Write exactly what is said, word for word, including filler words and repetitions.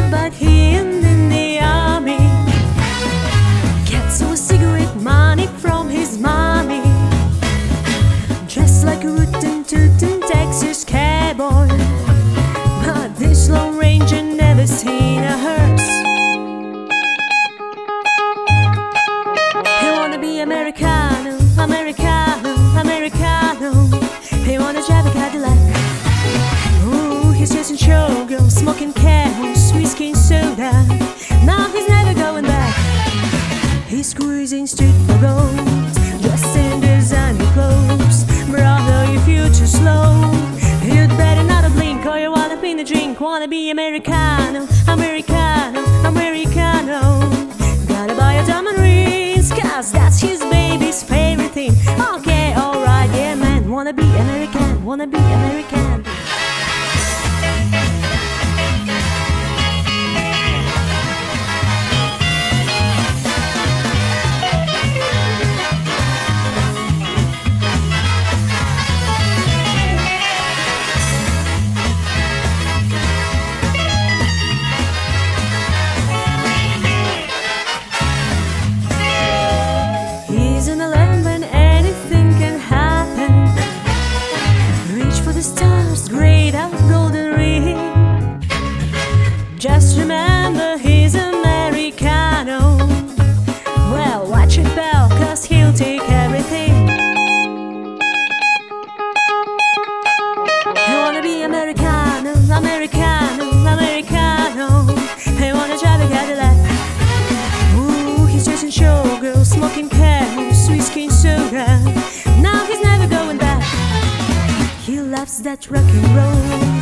but he ain't in the army. Gets a cigarette money from his mommy. Dressed like a rootin' tootin' Texas cowboy, but this Lone Ranger never seen a hearse. He wanna be Americano, Americano, Americano. He wanna drive a Cadillac. Ooh, he's chasing showgirls, smoking camels, whiskey and soda. Now he's never going back. He's cruising straight for gold, dressed in designer clothes. Brother, your future's slow. You'd better not blink, or you wanna be in the drink. Wanna be Americano, Americano, Americano. Gotta buy a diamond rings, cause that's his baby's favorite thing. Okay, alright, yeah man. Wanna be American, wanna be American. He's in a land when anything can happen. Reach for the stars, great out golden ring. Just remember he's Americano. Well, watch it bell, cause he'll take everything. You wanna be Americano, Americano, Americano. He wanna drive a Cadillac. Ooh, he's chasing showgirls, smoking camels, whiskey and soda. Now he's never going back. He loves that rock and roll.